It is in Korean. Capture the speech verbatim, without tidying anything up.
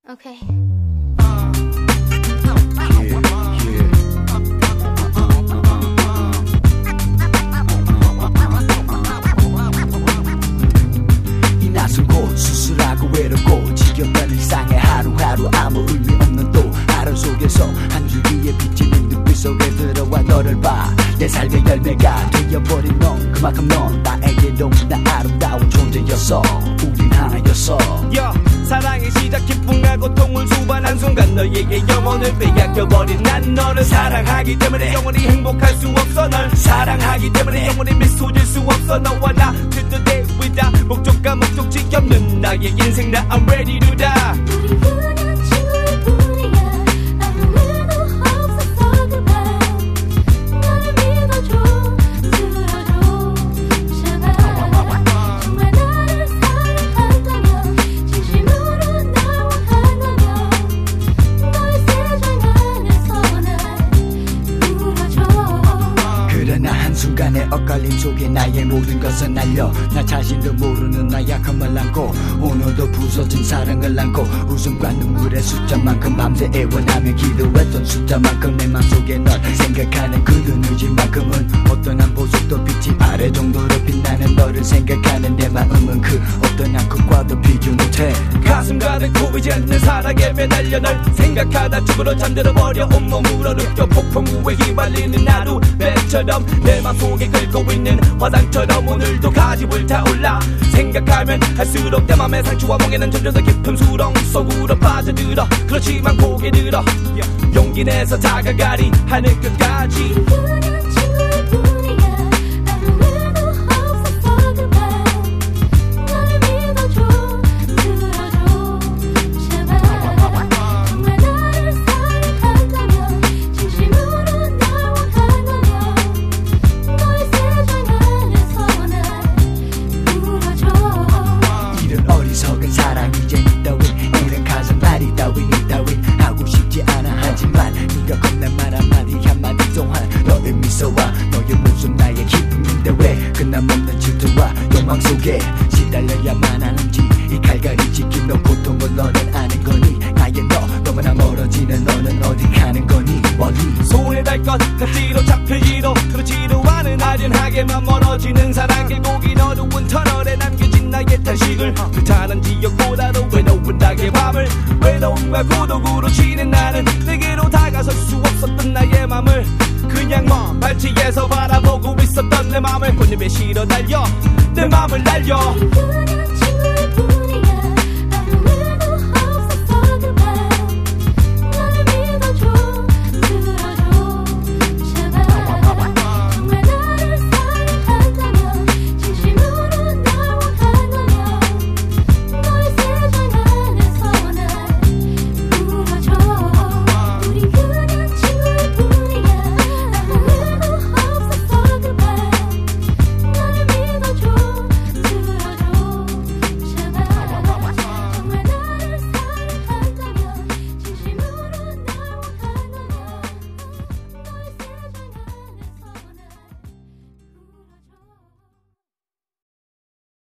Okay. 이 낯설고 수술하고 외롭고 지겹던 일상의 하루하루 아무 의미 없는 또 하루 속에서 한 줄기의 빛이 네 눈빛 속에 들어와 너를 봐. 내 삶의 열매가 되어버린 넌 그만큼 넌 나에게 너무나 아름다운 존재였어. 우린 하나였어. yeah. 사랑의 시작 기쁨과 고통을 수반한 순간 너에게 영혼을 빼앗겨버린 난 너를 사랑하기 때문에 영원히 행복할 수 없어. 널 사랑하기 때문에 영원히 미소 질 수 없어. 너와 나 to the day without 목적과 목적지 없는 나의 인생 나 I'm ready to die. 우리 그냥 친구일 뿐이야. 아무 일도 없었어 그만. 나를 믿어줘 들어줘 제발. 정말 나를 사랑한다면 진심으로 날 원한다면 너의 세상 안에서 날 울어줘. 그러나 한순간의 엇갈림 속에 나의 모든 것은 날려 나 자신도 모르는 나 약함을 안고 오늘도 부서진 사랑을 안고 웃음과 눈물의 숫자만큼 밤새 애원하며 기도했던 숫자만큼 내 맘속에 널 생각하는 그런 의지만큼은 어떤 한 보석도 빛이 아래 정도로 빛나는 너를 생각하는 내 마음은 그 어떤 한 것과도 비교 못해. 가슴 가득 고이지 않는 사랑에 매달려 널 생각하다 죽으러 잠들어버려 온몸으로 느껴 폭풍 후에 휘발리는 하루 배처럼 내 맘속에 끓고 있는 화상처럼 오늘도 가집을 타올라. 생각하면 할수록 내 맘의 상처와 멍에는 점점 더 깊은 수렁 속으로 빠져들어. 그렇지만 고개 들어 용기 내서 다가가리 하늘 끝까지. 그냥 친구일 뿐이야. 아무 일도 없었어 그만. 나를 믿어줘 들어줘 제발. 정말 나를 사랑한다면 진심으로 날 원한다면 너의 세상 안에서 날 울어줘. 이런 어리석은 사랑 이젠 이따윈 이런 가슴 말이 따윈 이따윈 하고 싶지 않아. 하지만 네가 건넨 말 한마디 한마디 동안 너의 미소와 너의 모습 나의 기쁨인데 왜 끝남없는 질투와 욕망 속에 시달려야만 하는지. 이 갈갈이 지킨 너 고통을 너는 아는 거니. 나의 너 너무나 멀어지는 너는 어디 가는 거니. 멀리 손에 달 것 같지도 잡히지도 그렇지도 않은 아련하게만 멀어지는 사랑. 결국 이 어두운 터널에 남겨진 나의 탄식을 불타는 지역보다도 외로운 나의 밤을 외로움과孤独으로 치는 나는 내게로 다가설 수 없었던 나의 맘을 그냥 먼 발치에서 바라보고 있었던 내 맘을 꽃잎에 실어 날려 내 맘을 날려. 그냥